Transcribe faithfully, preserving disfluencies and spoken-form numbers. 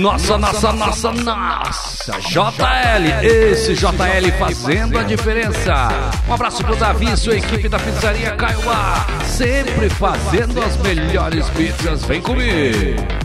Nossa, nossa, nossa, nossa, J L, esse J L fazendo a diferença. Um abraço pro Davi e sua equipe da pizzaria Kaiowá, sempre fazendo as melhores pizzas, vem comigo.